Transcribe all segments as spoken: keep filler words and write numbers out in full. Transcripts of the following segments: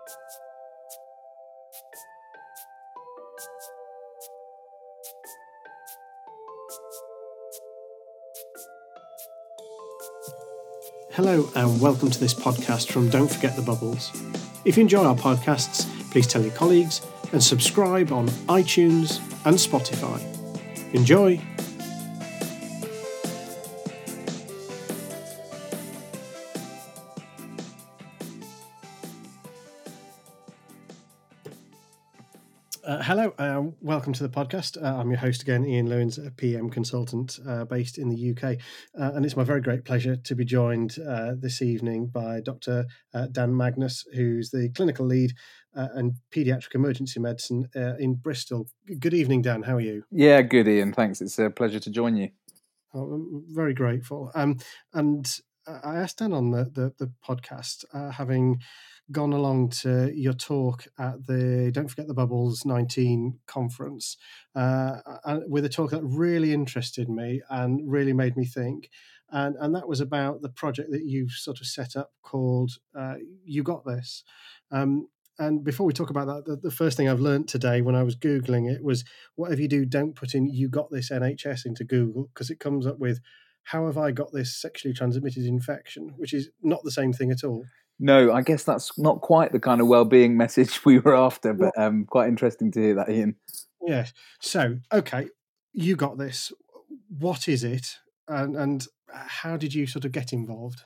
Hello and welcome to this podcast from Don't Forget the Bubbles. If you enjoy our podcasts, please tell your colleagues and subscribe on iTunes and Spotify. Enjoy! Uh, hello, uh, welcome to the podcast. Uh, I'm your host again, Ian Lewins, a P M consultant uh, based in the U K. Uh, and it's my very great pleasure to be joined uh, this evening by Doctor Uh, Dan Magnus, who's the clinical lead uh, and paediatric emergency medicine uh, in Bristol. Good evening, Dan. How are you? Yeah, good, Ian. Thanks. It's a pleasure to join you. Oh, I'm very grateful. Um, and I asked Dan on the, the, the podcast, uh, having gone along to your talk at the Don't Forget the Bubbles nineteen conference, uh, and with a talk that really interested me and really made me think. And, and that was about the project that you've sort of set up called uh, You Got This. Um, and before we talk about that, the, the first thing I've learned today when I was Googling it was, whatever you do, don't put in "You Got This N H S" into Google, because it comes up with, "How have I got this sexually transmitted infection?" which is not the same thing at all. No, I guess that's not quite the kind of well-being message we were after, but um, quite interesting to hear that, Ian. Yeah. So, okay, You Got This. What is it, and and how did you sort of get involved?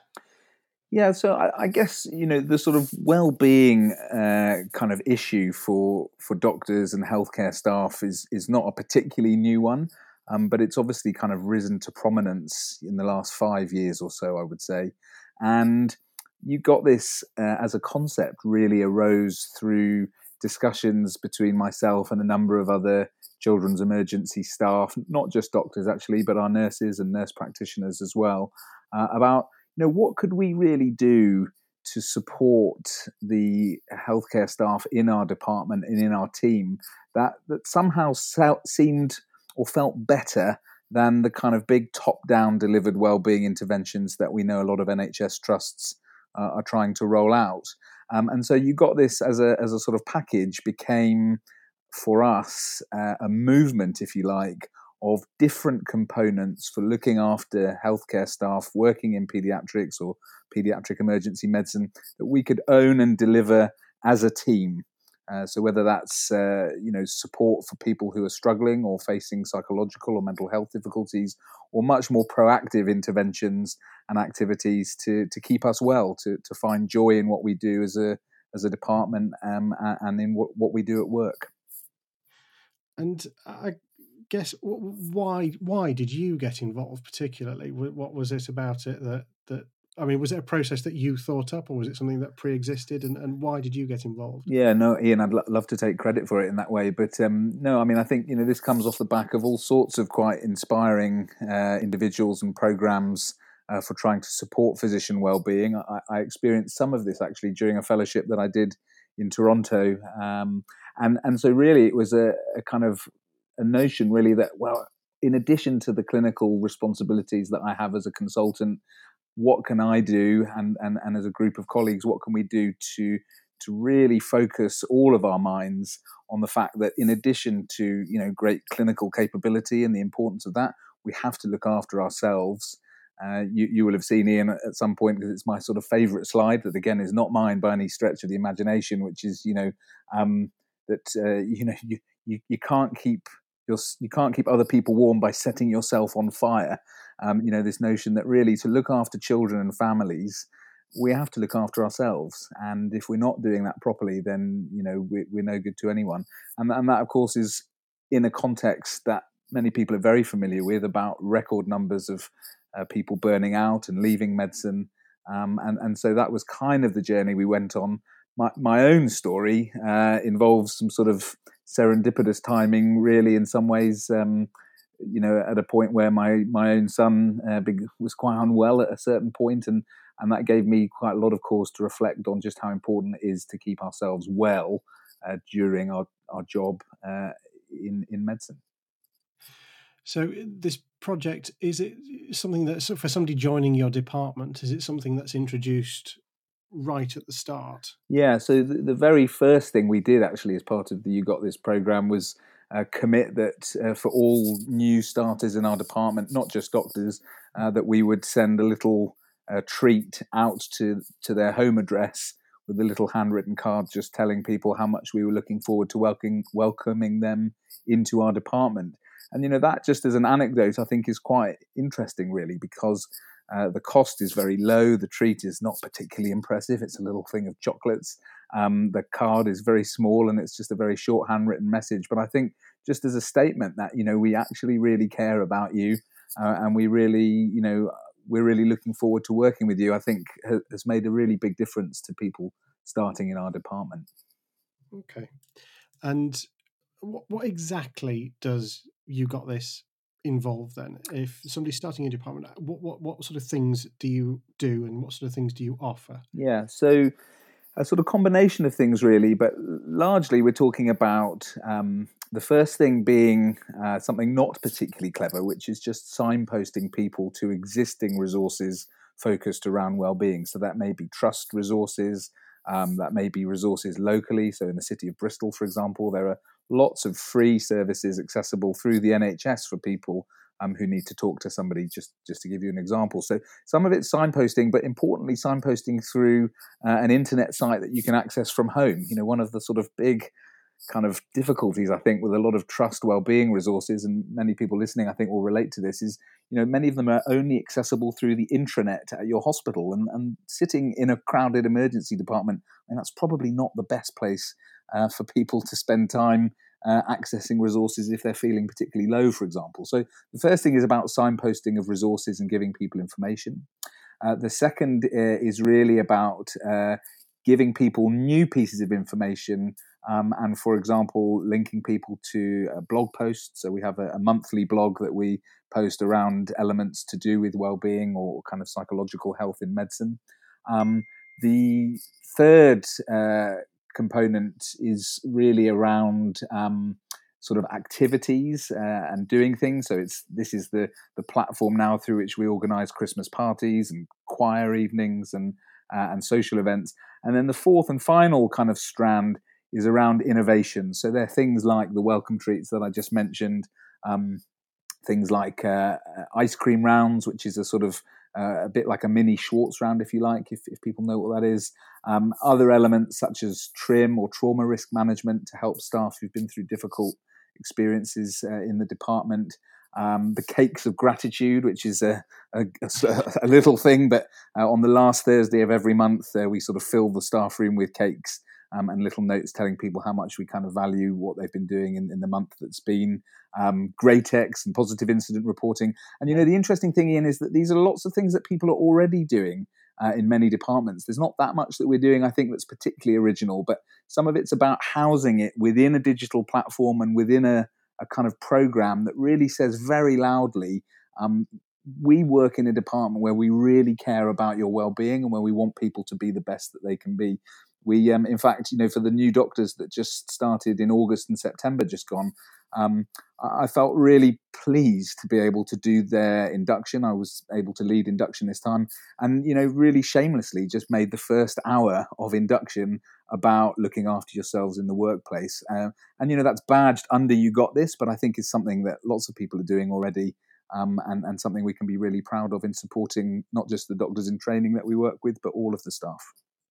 Yeah, so I, I guess, you know, the sort of well-being uh, kind of issue for for doctors and healthcare staff is is not a particularly new one, um, but it's obviously kind of risen to prominence in the last five years or so, I would say. And You Got This uh, as a concept really arose through discussions between myself and a number of other children's emergency staff, not just doctors actually, but our nurses and nurse practitioners as well, uh, about, you know, what could we really do to support the healthcare staff in our department and in our team that that somehow seemed or felt better than the kind of big top-down delivered wellbeing interventions that we know a lot of N H S trusts uh, are trying to roll out. Um, and so You Got This as a as a sort of package became, for us, uh, a movement, if you like, of different components for looking after healthcare staff working in paediatrics or paediatric emergency medicine that we could own and deliver as a team. Uh, so whether that's uh, you know support for people who are struggling or facing psychological or mental health difficulties, or much more proactive interventions and activities to to keep us well, to to find joy in what we do as a as a department, um, and in what, what we do at work. And I guess, why why did you get involved particularly? What was it about it that that I mean, was it a process that you thought up, or was it something that pre-existed? And, and why did you get involved? Yeah, no, Ian, I'd lo- love to take credit for it in that way. But um, no, I mean, I think, you know, this comes off the back of all sorts of quite inspiring uh, individuals and programs uh, for trying to support physician well-being. I, I experienced some of this actually during a fellowship that I did in Toronto. Um, and, and so really it was a, a kind of a notion really that, well, in addition to the clinical responsibilities that I have as a consultant, what can I do, and, and, and as a group of colleagues, what can we do to to really focus all of our minds on the fact that in addition to, you know, great clinical capability and the importance of that, we have to look after ourselves. Uh, you, you will have seen, Ian, at some point, because it's my sort of favourite slide that, again, is not mine by any stretch of the imagination, which is, you know, um, that, uh, you know, you, you, you can't keep your, you can't keep other people warm by setting yourself on fire. Um, you know, this notion that really to look after children and families, we have to look after ourselves. And if we're not doing that properly, then, you know, we're, we're no good to anyone. And, and that, of course, is in a context that many people are very familiar with, about record numbers of uh, people burning out and leaving medicine. Um, and, and so that was kind of the journey we went on. My, my own story uh, involves some sort of serendipitous timing, really, in some ways. Um, you know, at a point where my my own son uh, big, was quite unwell at a certain point, and and that gave me quite a lot of cause to reflect on just how important it is to keep ourselves well uh, during our our job uh, in in medicine. So this project, is it something that's for somebody joining your department? Is it something that's introduced right at the start? Yeah, so the, the very first thing we did actually as part of the You Got This program was uh, commit that uh, for all new starters in our department, not just doctors, uh, that we would send a little uh, treat out to, to their home address with a little handwritten card just telling people how much we were looking forward to welcoming, welcoming them into our department. And, you know, that just as an anecdote, I think is quite interesting, really, because Uh, the cost is very low. The treat is not particularly impressive. It's a little thing of chocolates. Um, the card is very small and it's just a very short handwritten message. But I think just as a statement that, you know, we actually really care about you uh, and we really, you know, we're really looking forward to working with you, I think ha- has made a really big difference to people starting in our department. Okay. And what, what exactly does You Got This involve then? If somebody's starting a department, what, what, what sort of things do you do and what sort of things do you offer? Yeah, so a sort of combination of things, really, but largely we're talking about um, the first thing being uh, something not particularly clever, which is just signposting people to existing resources focused around well-being. So that may be trust resources, um, that may be resources locally. So in the city of Bristol, for example, there are lots of free services accessible through the N H S for people um, who need to talk to somebody, just, just to give you an example. So some of it's signposting, but importantly, signposting through uh, an internet site that you can access from home. You know, one of the sort of big kind of difficulties, I think, with a lot of trust well-being resources, and many people listening, I think, will relate to this, is, you know, many of them are only accessible through the intranet at your hospital, and, and sitting in a crowded emergency department, and that's probably not the best place uh, for people to spend time uh, accessing resources if they're feeling particularly low, for example. So the first thing is about signposting of resources and giving people information. Uh, the second uh, is really about uh, giving people new pieces of information um, and, for example, linking people to a blog posts. So we have a, a monthly blog that we post around elements to do with well-being or kind of psychological health in medicine. Um, the third uh, component is really around um, sort of activities uh, and doing things. So it's this is the the platform now through which we organise Christmas parties and choir evenings and uh, and social events. And then the fourth and final kind of strand is around innovation. So there are things like the welcome treats that I just mentioned, um, things like uh, ice cream rounds, which is a sort of uh, a bit like a mini Schwartz round, if you like, if, if people know what that is. Um, other elements such as TRIM or trauma risk management to help staff who've been through difficult experiences uh, in the department. Um, the cakes of gratitude, which is a, a, a little thing, but uh, on the last Thursday of every month, uh, we sort of fill the staff room with cakes um, and little notes telling people how much we kind of value what they've been doing in, in the month that's been. Um, Greatex and positive incident reporting. And, you know, the interesting thing, Ian, is that these are lots of things that people are already doing uh, in many departments. There's not that much that we're doing, I think, that's particularly original, but some of it's about housing it within a digital platform and within a, a kind of program that really says very loudly, um, we work in a department where we really care about your well-being and where we want people to be the best that they can be. We, um, in fact, you know, for the new doctors that just started in August and September just gone, um, I felt really pleased to be able to do their induction. I was able to lead induction this time and, you know, really shamelessly just made the first hour of induction about looking after yourselves in the workplace. Uh, and, you know, that's badged under You Got This, but I think is something that lots of people are doing already um, and, and something we can be really proud of in supporting not just the doctors in training that we work with, but all of the staff.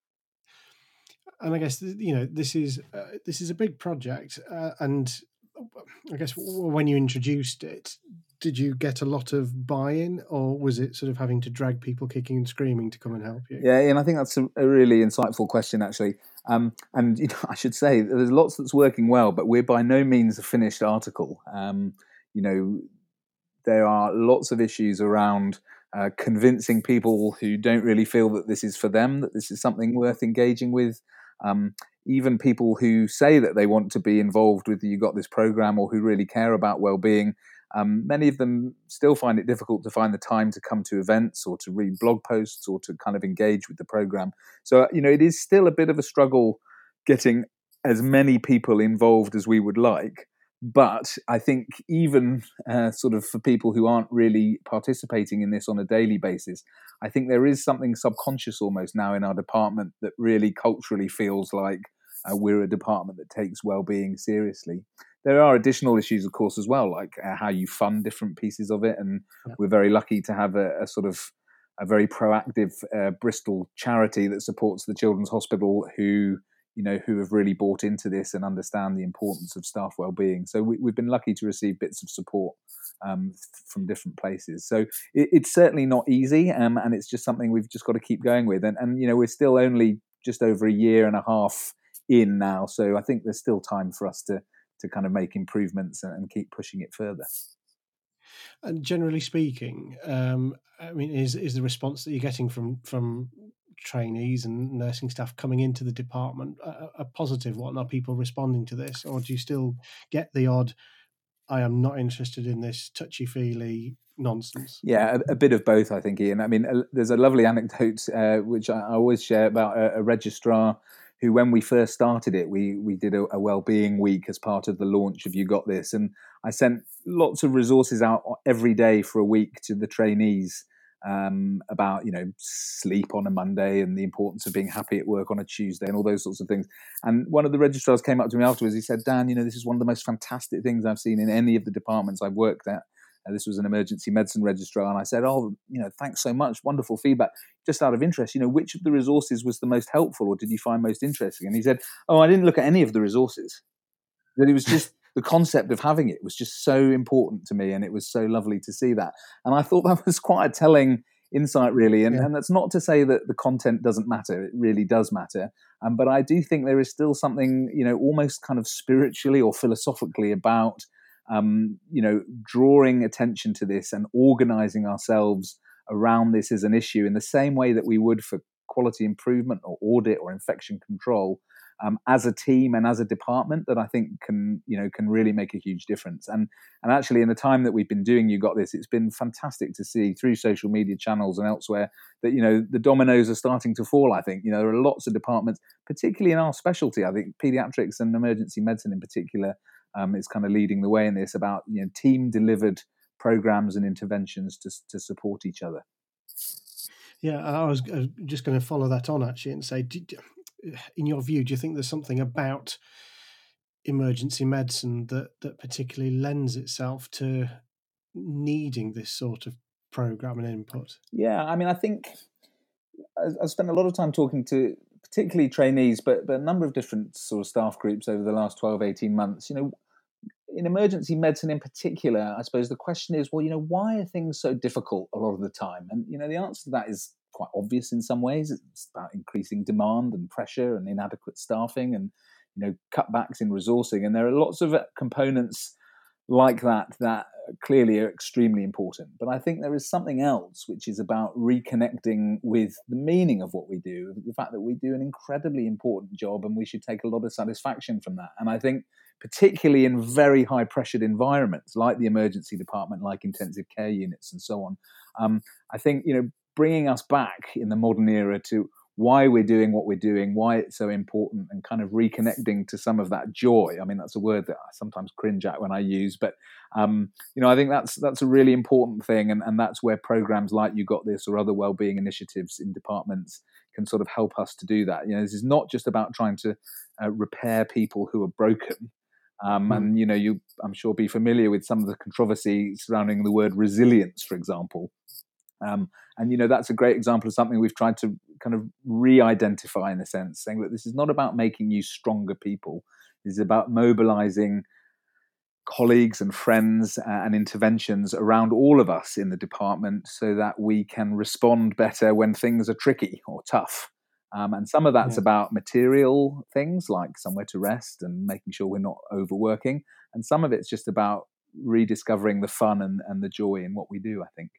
And I guess, you know, this is uh, this is a big project, uh, and I guess when you introduced it, did you get a lot of buy-in, or was it sort of having to drag people kicking and screaming to come and help you? Yeah, and I think that's a, a really insightful question, actually. Um, and you know, I should say there's lots that's working well, but we're by no means a finished article. Um, you know, there are lots of issues around uh, convincing people who don't really feel that this is for them, that this is something worth engaging with. Um, even people who say that they want to be involved with the You Got This program or who really care about well-being, um, many of them still find it difficult to find the time to come to events or to read blog posts or to kind of engage with the program. So, you know, it is still a bit of a struggle getting as many people involved as we would like. But I think even uh, sort of for people who aren't really participating in this on a daily basis, I think there is something subconscious almost now in our department that really culturally feels like uh, we're a department that takes well-being seriously. There are additional issues, of course, as well, like uh, how you fund different pieces of it. And Yeah. we're very lucky to have a, a sort of a very proactive uh, Bristol charity that supports the Children's Hospital, who you know, who have really bought into this and understand the importance of staff well-being. So we, we've been lucky to receive bits of support um, from different places. So it, it's certainly not easy, um, and it's just something we've just got to keep going with. And, and, you know, we're still only just over a year and a half in now, so I think there's still time for us to to kind of make improvements and, and keep pushing it further. And generally speaking, um, I mean, is is the response that you're getting from from trainees and nursing staff coming into the department a, a positive one? Are people responding to this, or do you still get the odd, I am not interested in this touchy-feely nonsense? Yeah, a, a bit of both, I think, Ian. I mean, uh, there's a lovely anecdote uh, which I, I always share about a, a registrar who, when we first started it, we we did a, a well-being week as part of the launch of You Got This, and I sent lots of resources out every day for a week to the trainees um, about, you know, sleep on a Monday and the importance of being happy at work on a Tuesday and all those sorts of things. And one of the registrars came up to me afterwards. He said, "Dan, you know, this is one of the most fantastic things I've seen in any of the departments I've worked at." Uh, this was an emergency medicine registrar. And I said, "Oh, you know, thanks so much. Wonderful feedback. Just out of interest, you know, which of the resources was the most helpful or did you find most interesting?" And he said, "Oh, I didn't look at any of the resources. That it was just the concept of having it was just so important to me. And it was so lovely to see that." And I thought that was quite a telling insight, really. And, Yeah. and that's not to say that the content doesn't matter. It really does matter. Um, but I do think there is still something, you know, almost kind of spiritually or philosophically about Um, you know, drawing attention to this and organizing ourselves around this as an issue in the same way that we would for quality improvement or audit or infection control, um, as a team and as a department, that I think can, you know, can really make a huge difference. And and actually, in the time that we've been doing You Got This, it's been fantastic to see through social media channels and elsewhere that, you know, the dominoes are starting to fall. I think, you know, there are lots of departments, particularly in our specialty. I think pediatrics and emergency medicine in particular um, is kind of leading the way in this, about, you know, team delivered programs and interventions to to support each other. Yeah, I was, I was just going to follow that on actually and say, did, in your view, do you think there's something about emergency medicine that that particularly lends itself to needing this sort of program and input? Yeah, I mean, I think I've spent a lot of time talking to particularly trainees, but, but a number of different sort of staff groups over the last twelve, eighteen months. You know, in emergency medicine in particular, I suppose the question is, well, you know, why are things so difficult a lot of the time? And, you know, the answer to that is quite obvious in some ways. It's about increasing demand and pressure and inadequate staffing and, you know, cutbacks in resourcing. And there are lots of components like that that clearly are extremely important. But I think there is something else, which is about reconnecting with the meaning of what we do, the fact that we do an incredibly important job and we should take a lot of satisfaction from that. And I think particularly in very high pressured environments like the emergency department, like intensive care units and so on, um, I think, you know, bringing us back in the modern era to why we're doing what we're doing, why it's so important, and kind of reconnecting to some of that joy. I mean, that's a word that I sometimes cringe at when I use, but um, you know, I think that's that's a really important thing, and, and that's where programs like You Got This or other wellbeing initiatives in departments can sort of help us to do that. You know, this is not just about trying to uh, repair people who are broken. Um, and you know, you I'm sure be familiar with some of the controversy surrounding the word resilience, for example. Um, and, you know, that's a great example of something we've tried to kind of re-identify in a sense, saying that this is not about making you stronger people. This is about mobilizing colleagues and friends uh, and interventions around all of us in the department so that we can respond better when things are tricky or tough. Um, and some of that's Yeah. about material things like somewhere to rest and making sure we're not overworking. And some of it's just about rediscovering the fun and, and the joy in what we do, I think.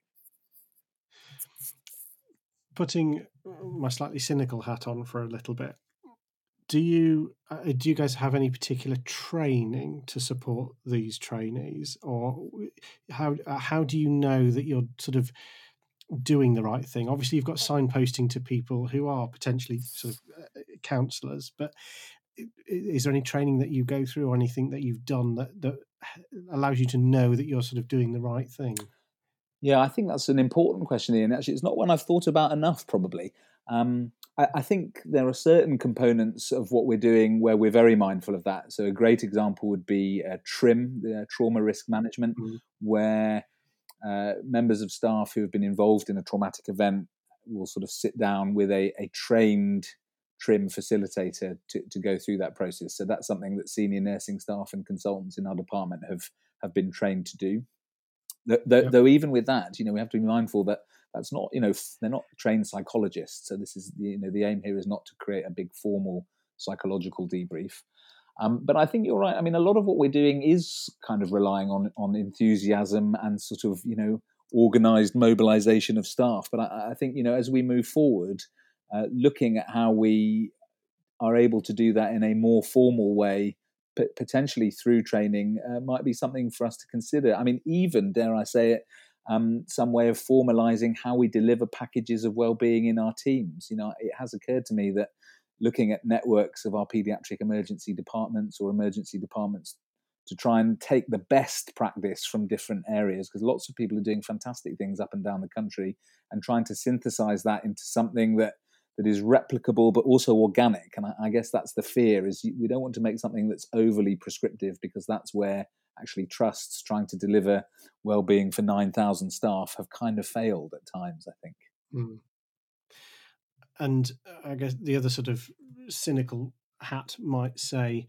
Putting my slightly cynical hat on for a little bit, do you uh, do you guys have any particular training to support these trainees, or how uh, how do you know that you're sort of doing the right thing? Obviously, you've got signposting to people who are potentially sort of uh, counsellors, but is there any training that you go through or anything that you've done that that allows you to know that you're sort of doing the right thing? Yeah, I think that's an important question, Ian. Actually, it's not one I've thought about enough, probably. Um, I, I think there are certain components of what we're doing where we're very mindful of that. So a great example would be uh, TRIM, the trauma risk management, Mm. where uh, members of staff who have been involved in a traumatic event will sort of sit down with a, a trained TRIM facilitator to, to go through that process. So that's something that senior nursing staff and consultants in our department have, have been trained to do. Though, Yep. though even with that, you know, we have to be mindful that that's not, you know, they're not trained psychologists. So this is, you know, the aim here is not to create a big formal psychological debrief. Um, but I think you're right. I mean, a lot of what we're doing is kind of relying on on enthusiasm and sort of, you know, organised mobilisation of staff. But I, I think, you know, as we move forward, uh, looking at how we are able to do that in a more formal way, potentially through training, uh, might be something for us to consider. I mean, even, dare I say it, um, some way of formalizing how we deliver packages of well-being in our teams. You know, it has occurred to me that looking at networks of our pediatric emergency departments or emergency departments to try and take the best practice from different areas, because lots of people are doing fantastic things up and down the country, and trying to synthesize that into something that that is replicable but also organic. And I, I guess that's the fear, is we don't want to make something that's overly prescriptive, because that's where actually trusts trying to deliver well-being for nine thousand staff have kind of failed at times, I think. Mm. And I guess the other sort of cynical hat might say,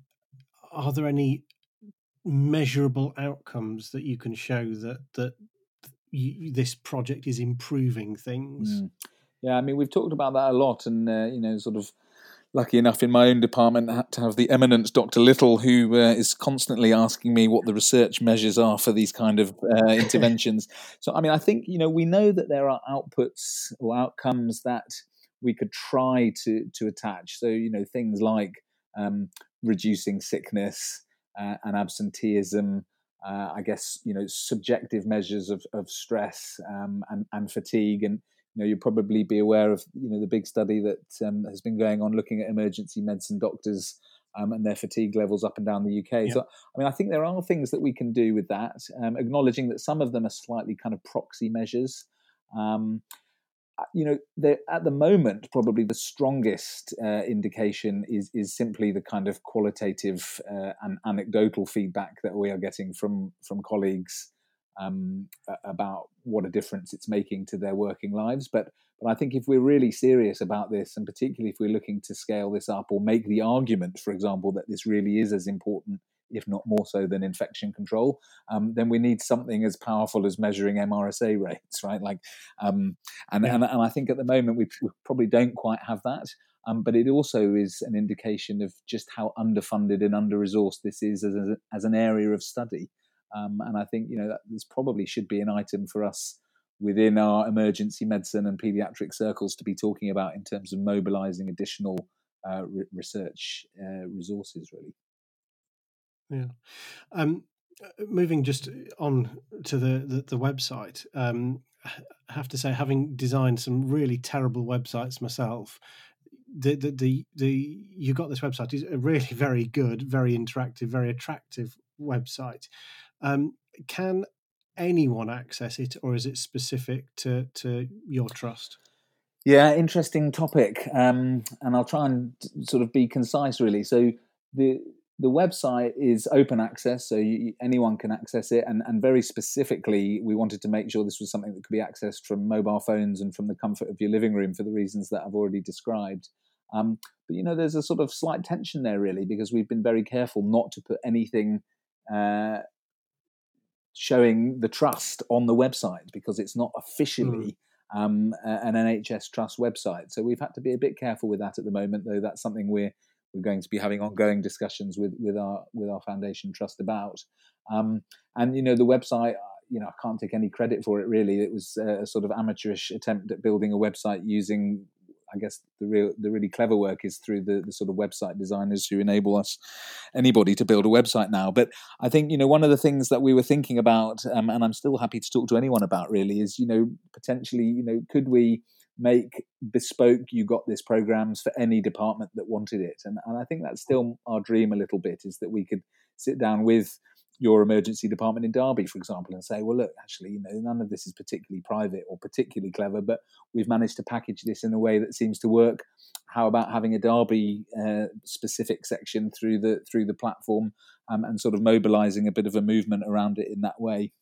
are there any measurable outcomes that you can show that that you, this project is improving things? Mm. Yeah, I mean, we've talked about that a lot, and uh, you know, sort of lucky enough in my own department to have the eminent Doctor Little, who uh, is constantly asking me what the research measures are for these kind of uh, interventions. So, I mean, I think, you know, we know that there are outputs or outcomes that we could try to to attach. So, you know, things like um, reducing sickness uh, and absenteeism. Uh, I guess, you know, subjective measures of, of stress um, and, and fatigue. And you know, you'll probably be aware of, you know, the big study that um, has been going on looking at emergency medicine doctors um, and their fatigue levels up and down the U K. Yeah. So, I mean, I think there are things that we can do with that, um, acknowledging that some of them are slightly kind of proxy measures. Um, you know, at the moment, probably the strongest uh, indication is is simply the kind of qualitative uh, and anecdotal feedback that we are getting from from colleagues um, about what a difference it's making to their working lives. But but I think if we're really serious about this, and particularly if we're looking to scale this up or make the argument, for example, that this really is as important, if not more so, than infection control, um, then we need something as powerful as measuring M R S A rates, right? Like, um, and, Yeah. and and I think at the moment we, we probably don't quite have that. Um, but it also is an indication of just how underfunded and under-resourced this is as, a, as an area of study. Um, and I think, you know, that this probably should be an item for us within our emergency medicine and pediatric circles to be talking about in terms of mobilizing additional uh, re- research uh, resources, really. Yeah. Um, moving just on to the the, the website, um, I have to say, having designed some really terrible websites myself, the the the, the you got this website is a really very good, very interactive, very attractive website. Um, can anyone access it, or is it specific to to your trust? Yeah, interesting topic, um, and I'll try and sort of be concise, really. So the the website is open access, so you, anyone can access it, and, and very specifically, we wanted to make sure this was something that could be accessed from mobile phones and from the comfort of your living room for the reasons that I've already described. Um, but you know, there's a sort of slight tension there, really, because we've been very careful not to put anything uh, showing the trust on the website, because it's not officially. Mm. Um, an N H S Trust website. So we've had to be a bit careful with that at the moment, though that's something we're we're going to be having ongoing discussions with with our with our foundation trust about. Um, and you know, the website, you know, I can't take any credit for it, really. It was a sort of amateurish attempt at building a website using, I guess the real the really clever work is through the, the sort of website designers who enable us, anybody, to build a website now. But I think, you know, one of the things that we were thinking about, um, and I'm still happy to talk to anyone about, really, is, you know, potentially, you know, could we make bespoke You Got This programs for any department that wanted it? And, and I think that's still our dream a little bit, is that we could sit down with your emergency department in Derby, for example, and say, well, look, actually, you know, none of this is particularly private or particularly clever, but we've managed to package this in a way that seems to work. How about having a Derby uh, specific section through the through the platform um, and sort of mobilising a bit of a movement around it in that way?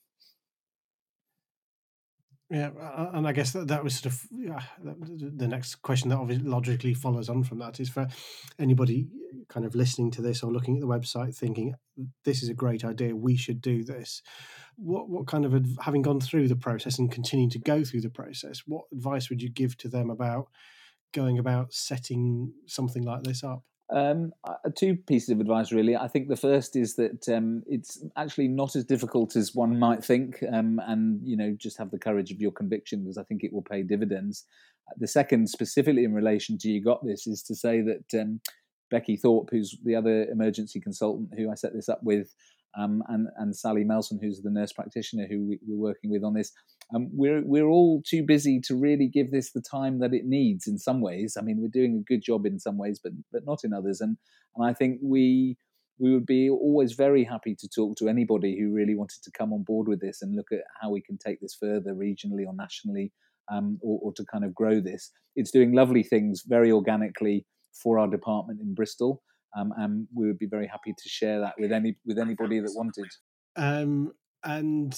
Yeah, and I guess that, that was sort of yeah, the next question that obviously logically follows on from that is for anybody kind of listening to this or looking at the website thinking, this is a great idea, we should do this. What what kind of, having gone through the process and continuing to go through the process, what advice would you give to them about going about setting something like this up? Um, two pieces of advice, really. I think the first is that um, it's actually not as difficult as one might think, um, and you know, just have the courage of your conviction, because I think it will pay dividends. The second, specifically in relation to You Got This, is to say that um, Becky Thorpe, who's the other emergency consultant who I set this up with, um, and and Sally Melson, who's the nurse practitioner who we, we're working with on this, um, we're we're all too busy to really give this the time that it needs. In some ways, I mean, we're doing a good job in some ways, but but not in others. And and I think we we would be always very happy to talk to anybody who really wanted to come on board with this and look at how we can take this further regionally or nationally, um, or, or to kind of grow this. It's doing lovely things very organically for our department in Bristol. Um, and we would be very happy to share that with any with anybody that wanted. Um, and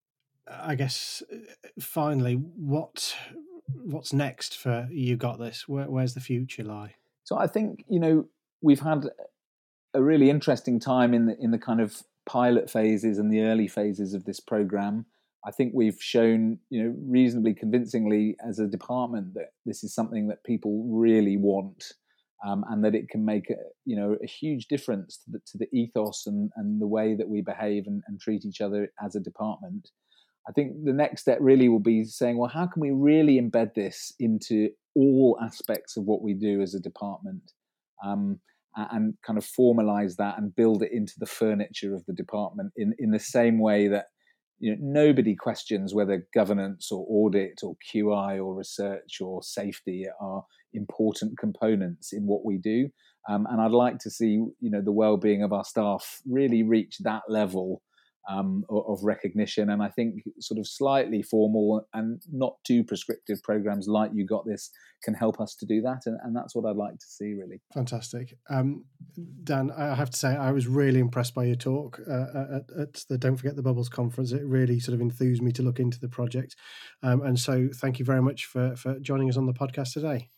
I guess finally, what what's next for You Got This? Where, where's the future lie? So I think, you know, we've had a really interesting time in the in the kind of pilot phases and the early phases of this program. I think we've shown, you know, reasonably convincingly as a department that this is something that people really want. Um, and that it can make a, you know, a huge difference to the, to the ethos and, and the way that we behave and, and treat each other as a department. I think the next step really will be saying, well, how can we really embed this into all aspects of what we do as a department, um, and kind of formalize that and build it into the furniture of the department in, in the same way that, you know, nobody questions whether governance or audit or Q I or research or safety are important components in what we do. Um, and I'd like to see, you know, the well-being of our staff really reach that level um, of, of recognition. And I think sort of slightly formal and not too prescriptive programs like You Got This can help us to do that. And, and that's what I'd like to see, really. Fantastic. Um, Dan, I have to say, I was really impressed by your talk uh, at, at the Don't Forget the Bubbles conference. It really sort of enthused me to look into the project. Um, and so thank you very much for, for joining us on the podcast today.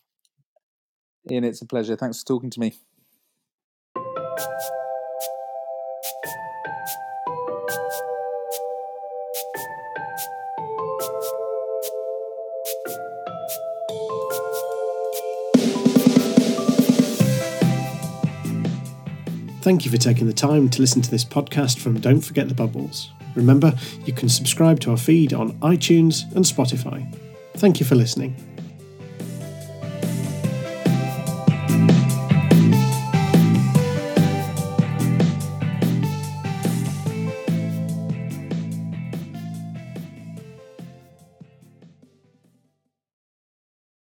Ian, it's a pleasure. Thanks for talking to me. Thank you for taking the time to listen to this podcast from Don't Forget the Bubbles. Remember, you can subscribe to our feed on iTunes and Spotify. Thank you for listening.